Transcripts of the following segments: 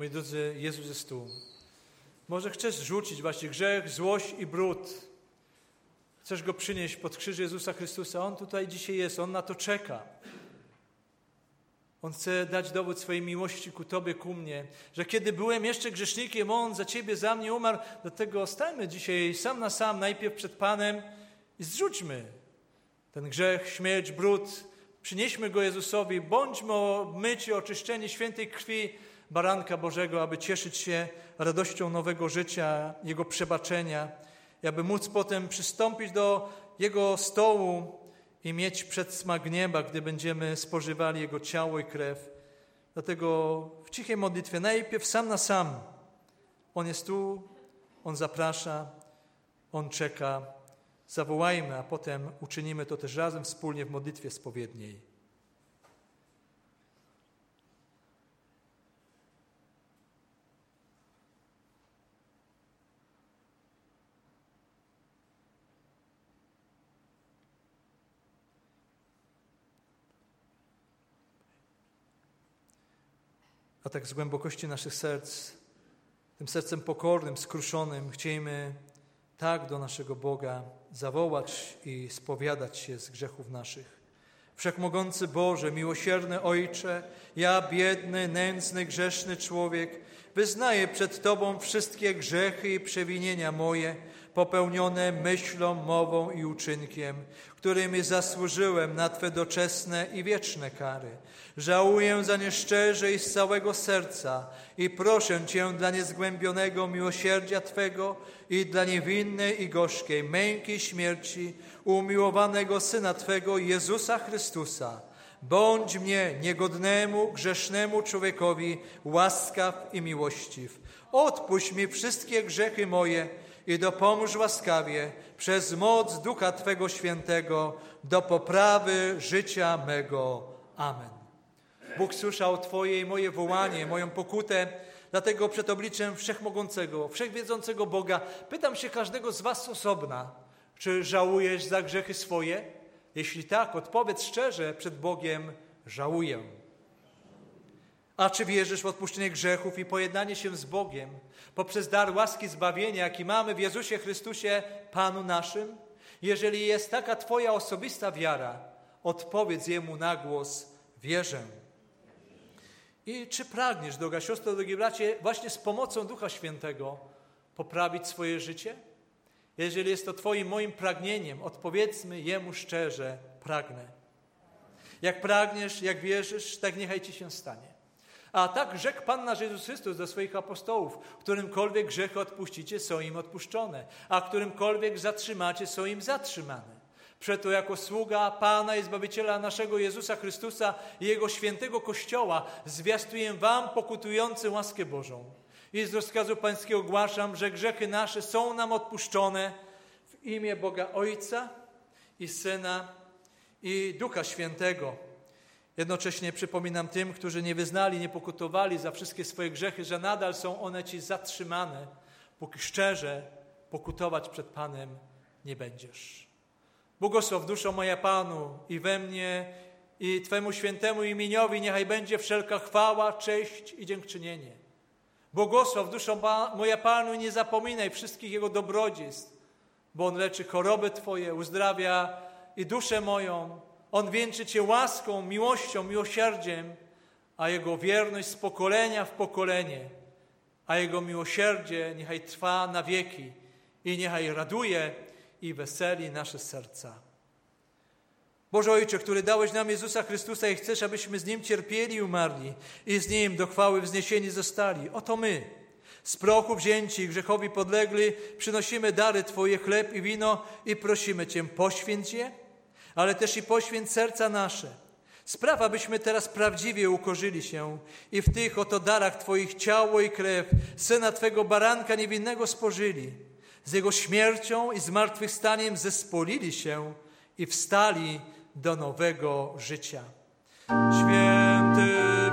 Moi drodzy, Jezus jest tu. Może chcesz rzucić właśnie grzech, złość i brud. Chcesz go przynieść pod krzyż Jezusa Chrystusa. On tutaj dzisiaj jest, On na to czeka. On chce dać dowód swojej miłości ku Tobie, ku mnie, że kiedy byłem jeszcze grzesznikiem, On za Ciebie, za mnie umarł. Dlatego stańmy dzisiaj sam na sam, najpierw przed Panem i zrzućmy ten grzech, śmierć, brud. Przynieśmy go Jezusowi, bądźmy myci, oczyszczeni świętej krwi Baranka Bożego, aby cieszyć się radością nowego życia, Jego przebaczenia, i aby móc potem przystąpić do Jego stołu i mieć przedsmak nieba, gdy będziemy spożywali Jego ciało i krew. Dlatego w cichej modlitwie najpierw sam na sam. On jest tu, On zaprasza, On czeka. Zawołajmy, a potem uczynimy to też razem wspólnie w modlitwie spowiedniej. A tak z głębokości naszych serc, tym sercem pokornym, skruszonym, chciejmy tak do naszego Boga zawołać i spowiadać się z grzechów naszych. Wszechmogący Boże, miłosierny Ojcze, ja biedny, nędzny, grzeszny człowiek, wyznaję przed Tobą wszystkie grzechy i przewinienia moje, popełnione myślą, mową i uczynkiem, którymi zasłużyłem na Twe doczesne i wieczne kary. Żałuję za nie szczerze i z całego serca i proszę Cię dla niezgłębionego miłosierdzia Twego i dla niewinnej i gorzkiej męki śmierci umiłowanego Syna Twego Jezusa Chrystusa. Bądź mnie, niegodnemu, grzesznemu człowiekowi, łaskaw i miłościw. Odpuść mi wszystkie grzechy moje i dopomóż łaskawie przez moc Ducha Twego Świętego do poprawy życia mego. Amen. Bóg słyszał Twoje i moje wołanie, moją pokutę, dlatego przed obliczem Wszechmogącego, Wszechwiedzącego Boga pytam się każdego z Was osobna, czy żałujesz za grzechy swoje? Jeśli tak, odpowiedz szczerze przed Bogiem: żałuję. A czy wierzysz w odpuszczenie grzechów i pojednanie się z Bogiem poprzez dar łaski zbawienia, jaki mamy w Jezusie Chrystusie, Panu naszym? Jeżeli jest taka Twoja osobista wiara, odpowiedz Jemu na głos: wierzę. I czy pragniesz, droga siostro, drogi bracie, właśnie z pomocą Ducha Świętego poprawić swoje życie? Jeżeli jest to Twoim, moim pragnieniem, odpowiedzmy Jemu szczerze: pragnę. Jak pragniesz, jak wierzysz, tak niechaj Ci się stanie. A tak rzekł Pan nasz Jezus Chrystus do swoich apostołów: którymkolwiek grzechy odpuścicie, są im odpuszczone, a którymkolwiek zatrzymacie, są im zatrzymane. Przeto jako sługa Pana i Zbawiciela naszego Jezusa Chrystusa i Jego świętego Kościoła zwiastuję Wam pokutujący łaskę Bożą. I z rozkazu Pańskiego ogłaszam, że grzechy nasze są nam odpuszczone w imię Boga Ojca i Syna i Ducha Świętego. Jednocześnie przypominam tym, którzy nie wyznali, nie pokutowali za wszystkie swoje grzechy, że nadal są one Ci zatrzymane, póki szczerze pokutować przed Panem nie będziesz. Błogosław duszo moja Panu i we mnie i Twemu świętemu imieniowi niechaj będzie wszelka chwała, cześć i dziękczynienie. Błogosław duszo moja Panu i nie zapominaj wszystkich Jego dobrodziejstw, bo On leczy choroby Twoje, uzdrawia i duszę moją. On wieńczy Cię łaską, miłością, miłosierdziem, a Jego wierność z pokolenia w pokolenie, a Jego miłosierdzie niechaj trwa na wieki i niechaj raduje i weseli nasze serca. Boże Ojcze, który dałeś nam Jezusa Chrystusa i chcesz, abyśmy z Nim cierpieli i umarli i z Nim do chwały wzniesieni zostali. Oto my, z prochu wzięci i grzechowi podlegli, przynosimy dary Twoje, chleb i wino i prosimy Cię: poświęć je, ale też i poświęć serca nasze. Spraw, abyśmy teraz prawdziwie ukorzyli się i w tych oto darach Twoich ciało i krew Syna Twego Baranka niewinnego spożyli. Z Jego śmiercią i zmartwychwstaniem zespolili się i wstali do nowego życia. Święty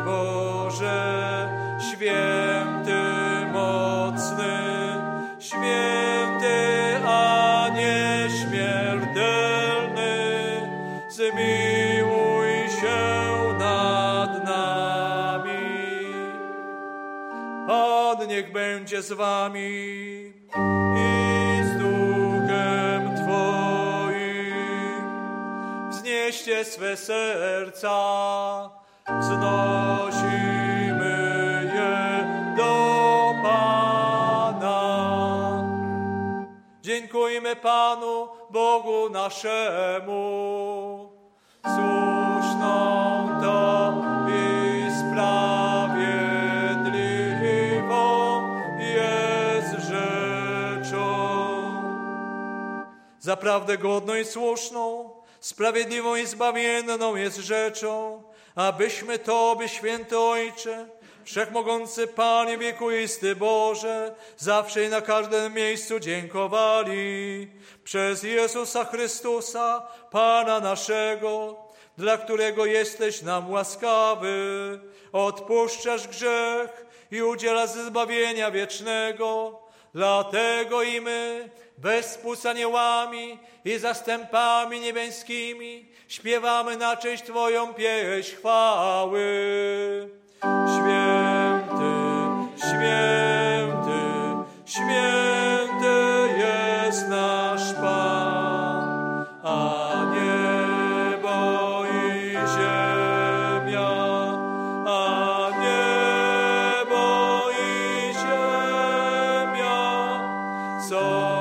Boże, święty mocny, święty a nieśmiertelny, zmiłuj się nad nami. Pan niech będzie z wami i z duchem twoim. Wznieście swe serca, wznosimy je do Pana. Dziękujmy Panu, Bogu naszemu, słuszną to i sprawiedliwą jest rzeczą. Zaprawdę godną i słuszną, sprawiedliwą i zbawienną jest rzeczą, abyśmy Tobie, święty Ojcze, wszechmogący Panie wiekuisty Boże, zawsze i na każdym miejscu dziękowali przez Jezusa Chrystusa, Pana naszego, dla którego jesteś nam łaskawy, odpuszczasz grzech i udzielasz zbawienia wiecznego. Dlatego i my, wespół z aniołami i zastępami niebieskimi, śpiewamy na cześć Twoją pieśń chwały. Święty, święty, święty jest nasz Pan, a niebo i ziemia, a niebo i ziemia są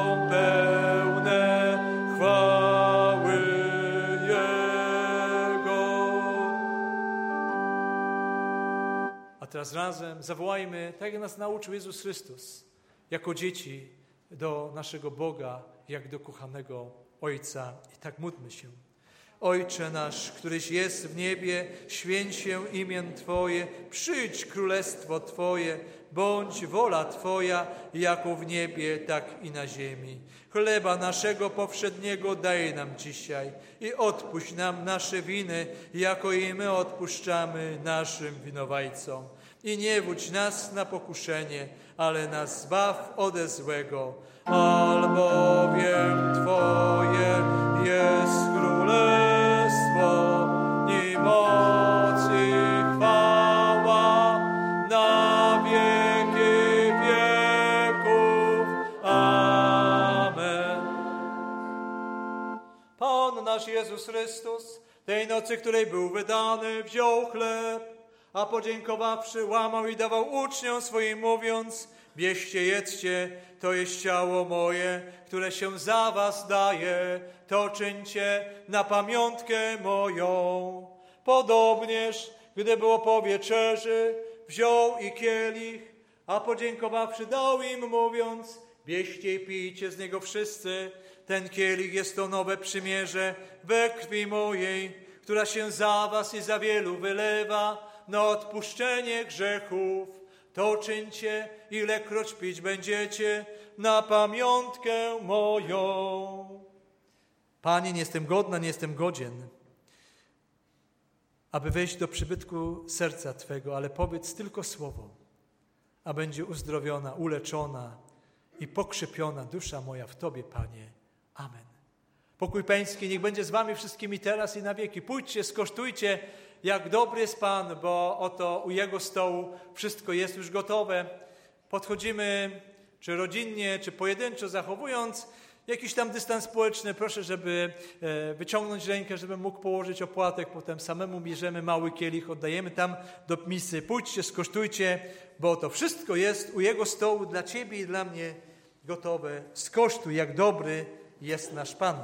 pełne chwały Jego. A teraz razem zawołajmy, tak jak nas nauczył Jezus Chrystus, jako dzieci do naszego Boga, jak do kochanego Ojca. I tak módlmy się. Ojcze nasz, któryś jest w niebie, święć się imię Twoje, przyjdź królestwo Twoje, bądź wola Twoja, jako w niebie, tak i na ziemi. Chleba naszego powszedniego daj nam dzisiaj i odpuść nam nasze winy, jako i my odpuszczamy naszym winowajcom. I nie wódź nas na pokuszenie, ale nas zbaw ode złego. Albowiem Twoje jest królestwo i moc i chwała na wieki wieków. Amen. Pan nasz Jezus Chrystus, tej nocy, której był wydany, wziął chleb, a podziękowawszy, łamał i dawał uczniom swoim, mówiąc: bierzcie, jedzcie, to jest ciało moje, które się za was daje, to czyńcie na pamiątkę moją. Podobnież, gdy było po wieczerzy, wziął i kielich, a podziękowawszy, dał im, mówiąc: bierzcie i pijcie z niego wszyscy, ten kielich jest to nowe przymierze we krwi mojej, która się za was i za wielu wylewa na odpuszczenie grzechów. To czyńcie, ilekroć pić będziecie, na pamiątkę moją. Panie, nie jestem godna, nie jestem godzien, aby wejść do przybytku serca Twego, ale powiedz tylko słowo, a będzie uzdrowiona, uleczona i pokrzepiona dusza moja w Tobie, Panie. Amen. Pokój Pański niech będzie z wami wszystkimi teraz i na wieki. Pójdźcie, skosztujcie, jak dobry jest Pan, bo oto u Jego stołu wszystko jest już gotowe. Podchodzimy, czy rodzinnie, czy pojedynczo, zachowując jakiś tam dystans społeczny. Proszę, żeby wyciągnąć rękę, żebym mógł położyć opłatek. Potem samemu bierzemy mały kielich, oddajemy tam do misy. Pójdźcie, skosztujcie, bo to wszystko jest u Jego stołu dla Ciebie i dla mnie gotowe. Skosztuj, jak dobry jest nasz Pan.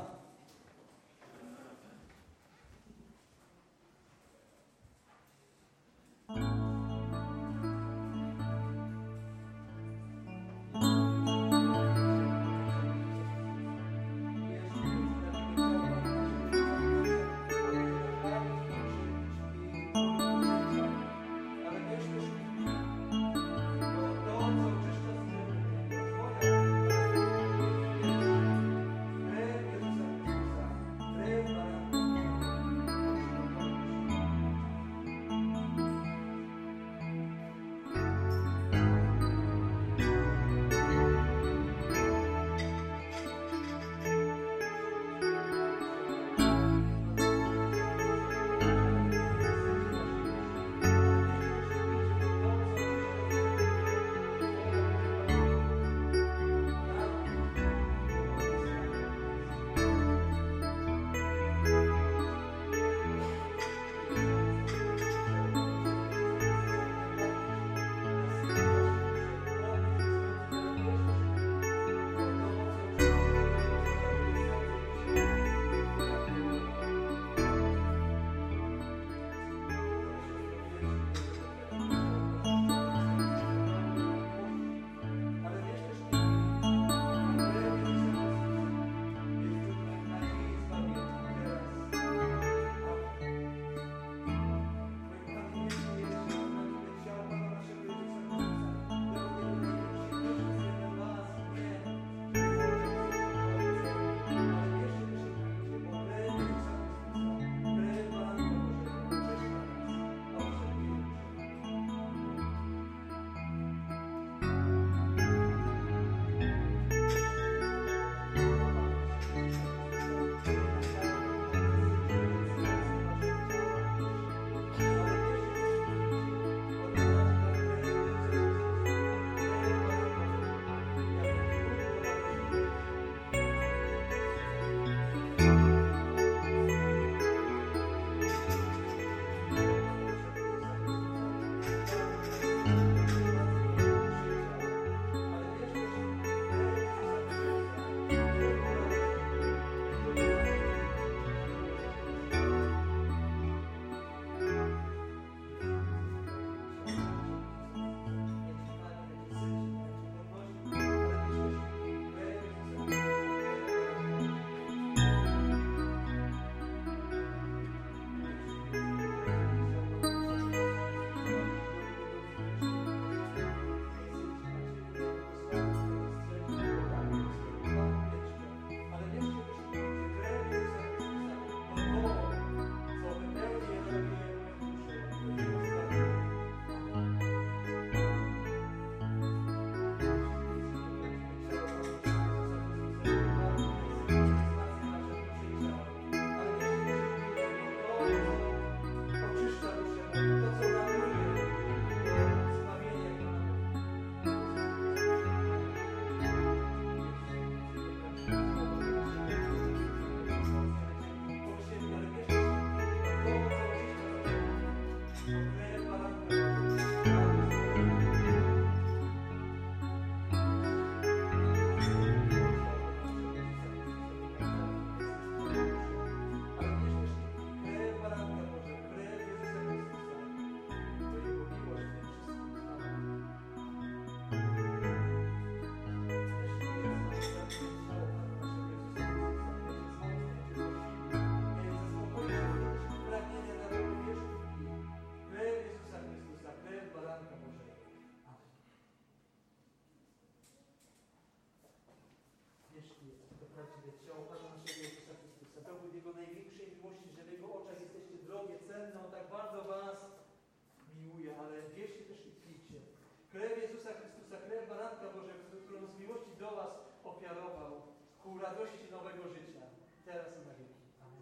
radości nowego życia, teraz i na wieki. Amen.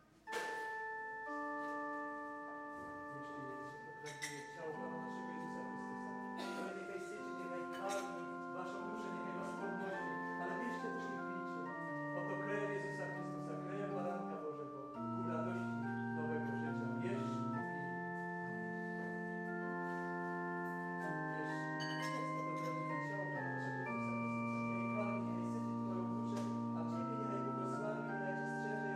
Jeśli pragnie ciało Pana naszego Jezusa Chrystusa, ale niechaj syci, niechaj karmi waszą duszę, niechaj was podnosi, ale bierzcie też i pijcie. Oto krew Jezusa Chrystusa, krew Baranka Bożego, ku radości nowego życia. Bierz i pij. Ciebie niechaj błogosławi, niechaj Cię strzeże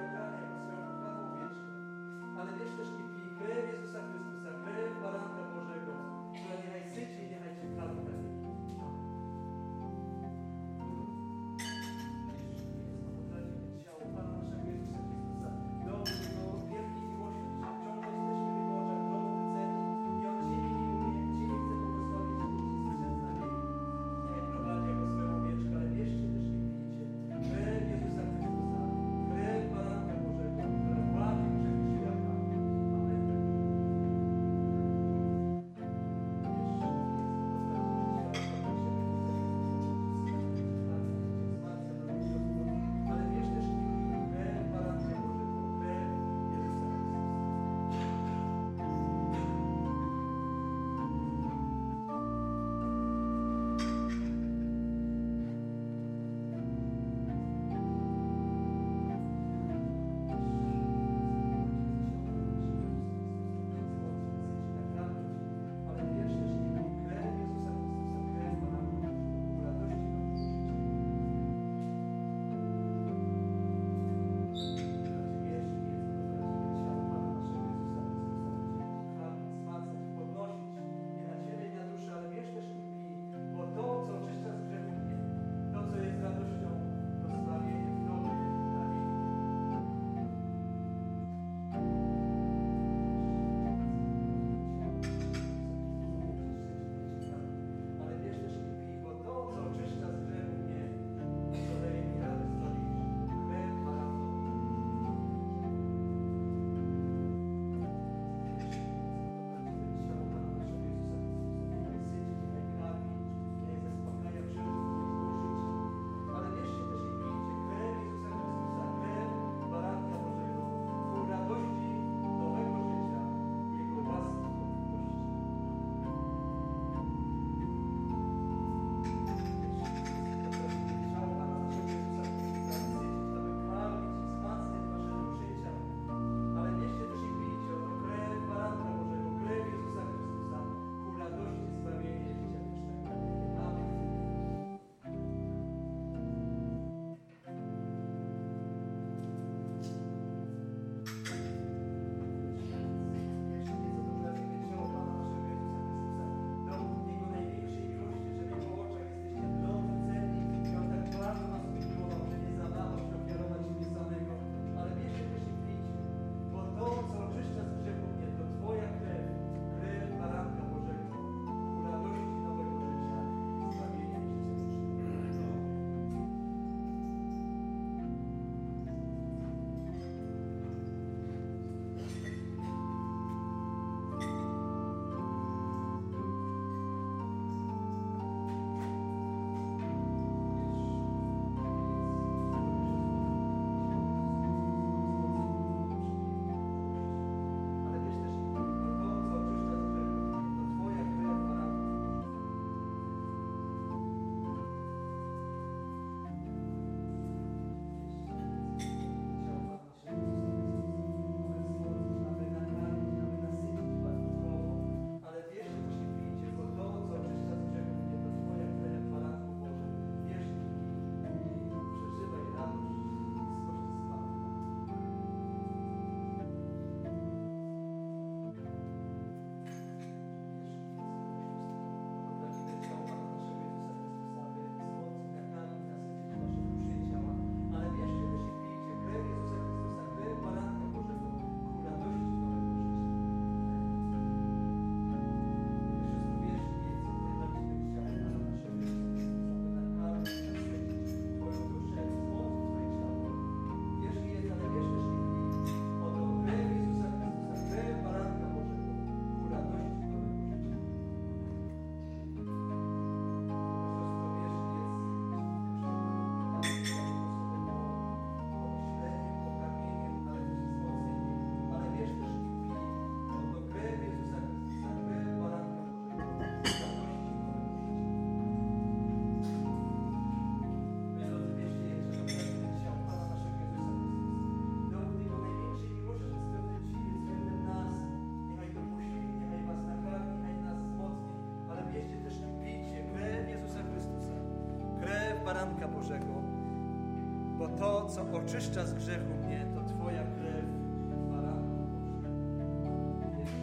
baranka Bożego, bo to, co oczyszcza z grzechu mnie, to Twoja krew baranka Bożego.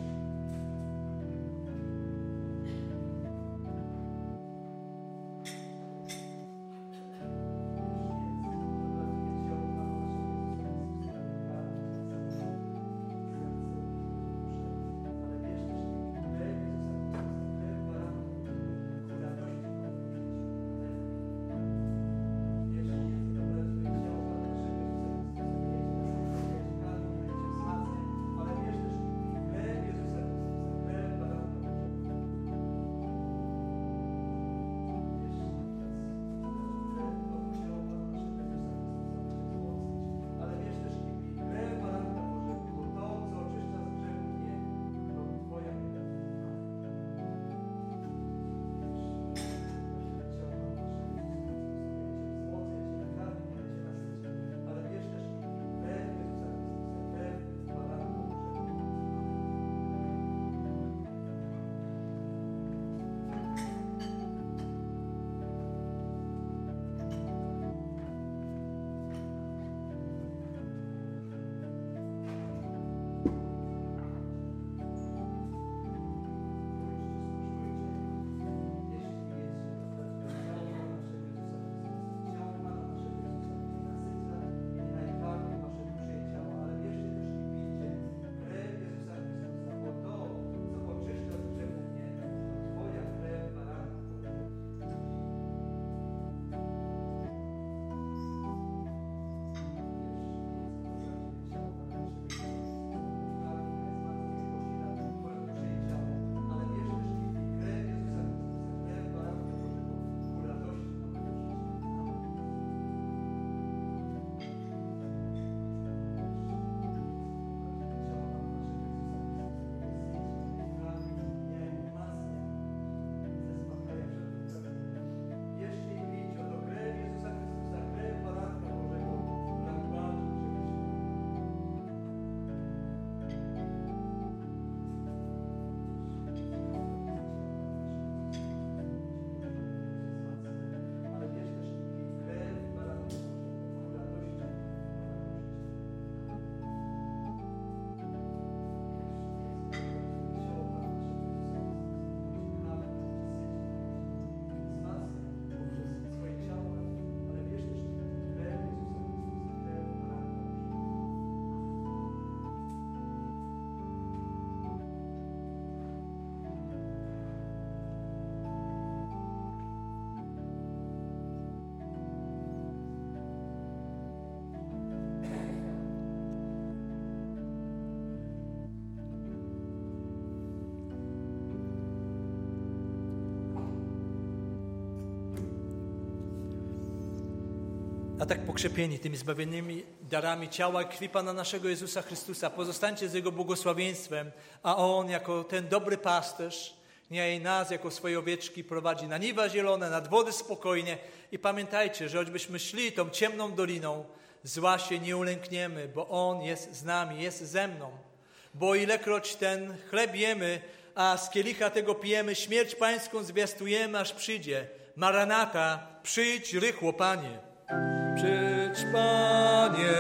A tak pokrzepieni tymi zbawiennymi darami ciała i krwi Pana naszego Jezusa Chrystusa, pozostańcie z Jego błogosławieństwem, a On jako ten dobry pasterz, niech nas jako swoje owieczki prowadzi na niwa zielone, nad wody spokojnie i pamiętajcie, że choćbyśmy szli tą ciemną doliną, zła się nie ulękniemy, bo On jest z nami, jest ze mną. Bo ilekroć ten chleb jemy, a z kielicha tego pijemy, śmierć Pańską zwiastujemy, aż przyjdzie. Maranata, przyjdź rychło, Panie. Przyjdź, Panie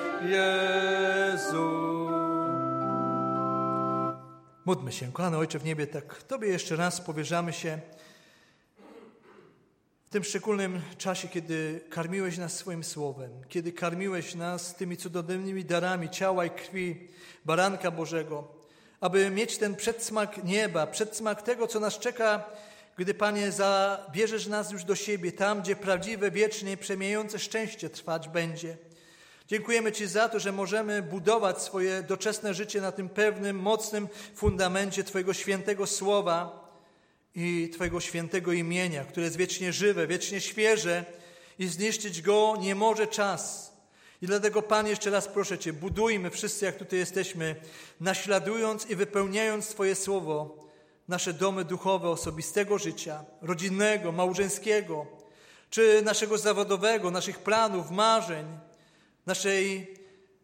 Jezu. Módlmy się, kochany Ojcze w niebie, tak Tobie jeszcze raz powierzamy się w tym szczególnym czasie, kiedy karmiłeś nas swoim słowem, kiedy karmiłeś nas tymi cudownymi darami ciała i krwi Baranka Bożego, aby mieć ten przedsmak nieba, przedsmak tego, co nas czeka, gdy, Panie, zabierzesz nas już do siebie, tam, gdzie prawdziwe, wiecznie, przemijające szczęście trwać będzie. Dziękujemy Ci za to, że możemy budować swoje doczesne życie na tym pewnym, mocnym fundamencie Twojego świętego słowa i Twojego świętego imienia, które jest wiecznie żywe, wiecznie świeże i zniszczyć go nie może czas. I dlatego, Panie, jeszcze raz proszę Cię, budujmy wszyscy, jak tutaj jesteśmy, naśladując i wypełniając Twoje słowo, nasze domy duchowe, osobistego życia, rodzinnego, małżeńskiego, czy naszego zawodowego, naszych planów, marzeń, naszej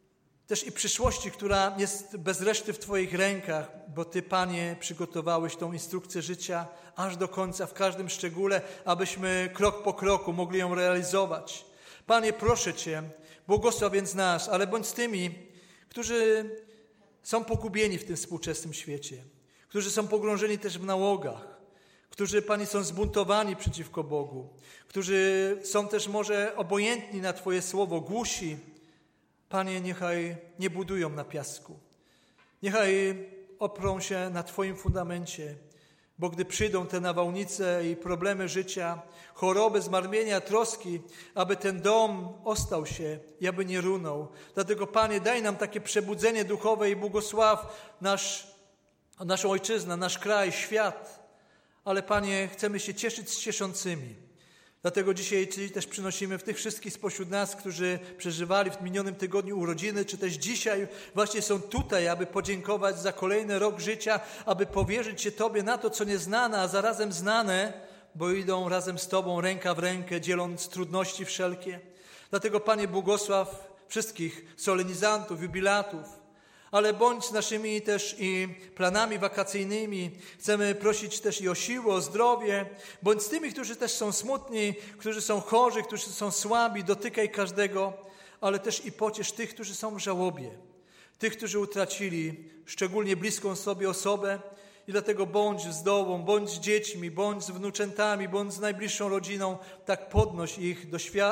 też i przyszłości, która jest bez reszty w Twoich rękach, bo Ty, Panie, przygotowałeś tą instrukcję życia aż do końca, w każdym szczególe, abyśmy krok po kroku mogli ją realizować. Panie, proszę Cię, błogosław więc nas, ale bądź z tymi, którzy są pogubieni w tym współczesnym świecie, którzy są pogrążeni też w nałogach, którzy, Panie, są zbuntowani przeciwko Bogu, którzy są też może obojętni na Twoje słowo, głusi. Panie, niechaj nie budują na piasku. Niechaj oprą się na Twoim fundamencie, bo gdy przyjdą te nawałnice i problemy życia, choroby, zmartwienia, troski, aby ten dom ostał się i aby nie runął. Dlatego, Panie, daj nam takie przebudzenie duchowe i błogosław naszą ojczyznę, nasz kraj, świat. Ale, Panie, chcemy się cieszyć z cieszącymi. Dlatego dzisiaj Ci też przynosimy w tych wszystkich spośród nas, którzy przeżywali w minionym tygodniu urodziny, czy też dzisiaj właśnie są tutaj, aby podziękować za kolejny rok życia, aby powierzyć się Tobie na to, co nieznane, a zarazem znane, bo idą razem z Tobą ręka w rękę, dzieląc trudności wszelkie. Dlatego, Panie, błogosław wszystkich solenizantów, jubilatów, ale bądź z naszymi też i planami wakacyjnymi. Chcemy prosić też i o siłę, o zdrowie. Bądź z tymi, którzy też są smutni, którzy są chorzy, którzy są słabi. Dotykaj każdego, ale też i pociesz tych, którzy są w żałobie. Tych, którzy utracili szczególnie bliską sobie osobę. I dlatego bądź z Tobą, bądź z dziećmi, bądź z wnuczętami, bądź z najbliższą rodziną. Tak podnoś ich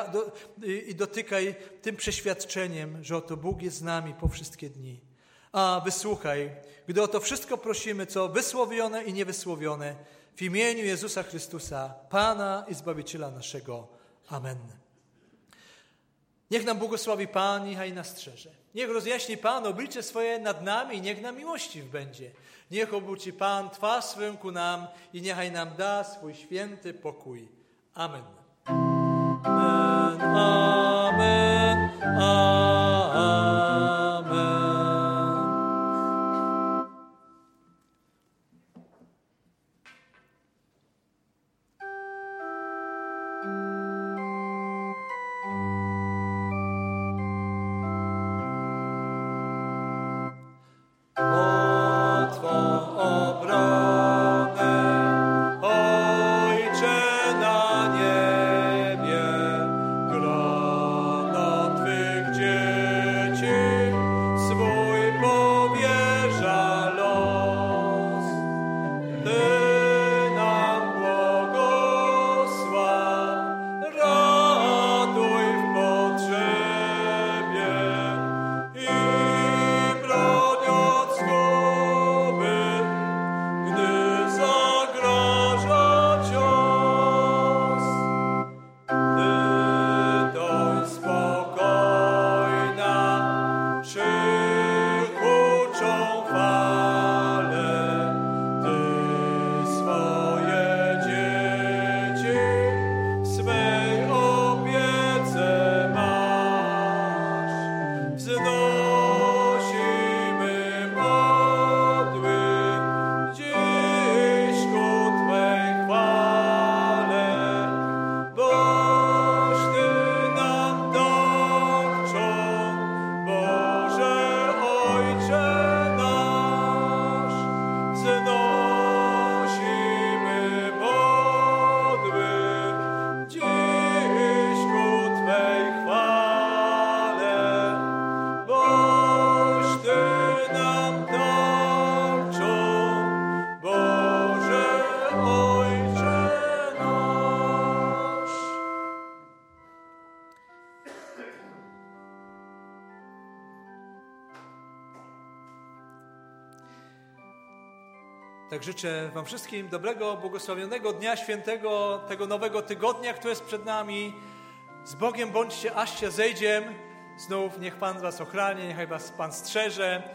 i dotykaj tym przeświadczeniem, że oto Bóg jest z nami po wszystkie dni. A wysłuchaj, gdy o to wszystko prosimy, co wysłowione i niewysłowione, w imieniu Jezusa Chrystusa, Pana i Zbawiciela naszego. Amen. Niech nam błogosławi Pan, niechaj nas strzeże. Niech rozjaśni Pan oblicze swoje nad nami i niech nam miłościw będzie. Niech obróci Pan twarz swoją ku nam i niechaj nam da swój święty pokój. Amen. Amen. Amen. Amen. Tak życzę Wam wszystkim dobrego, błogosławionego dnia świętego, tego nowego tygodnia, które jest przed nami. Z Bogiem bądźcie, aż się zejdziem. Znów niech Pan Was ochrani, niechaj Was Pan strzeże.